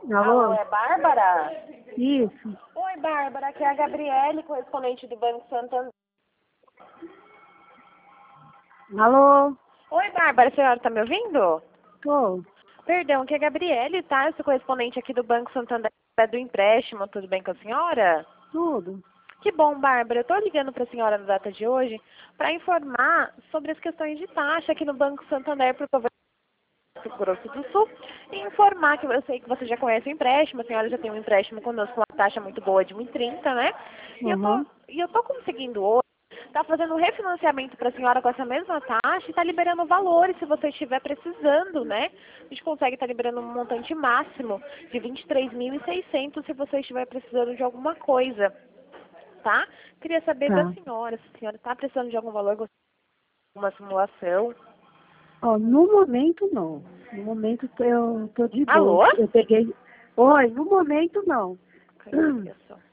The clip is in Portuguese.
Alô, Alô? é Bárbara? Isso. Oi, Bárbara, aqui é a Gabriele, correspondente do Banco Santander. Alô? Oi, Bárbara, a senhora tá me ouvindo? Tô. Perdão, aqui é a Gabriele, tá? Eu sou correspondente aqui do Banco Santander do empréstimo, tudo bem com a senhora? Tudo. Que bom, Bárbara. Eu tô ligando para a senhora na data de hoje para informar sobre as questões de taxa aqui no Banco Santander para o Mato Grosso do Sul e informar que eu sei que você já conhece o empréstimo, a senhora já tem um empréstimo conosco com uma taxa muito boa de 1,30, né? Uhum. E eu tô conseguindo hoje, tá fazendo um refinanciamento para a senhora com essa mesma taxa e tá liberando valores se você estiver precisando, né? A gente consegue estar liberando um montante máximo de 23.600 se você estiver precisando de alguma coisa, tá? Queria saber da Tá. senhora, se a senhora está precisando de algum valor, de alguma simulação. Ó, no momento não. No momento eu tô de boa. Alô? Eu peguei. Oi, no momento não. Olha só.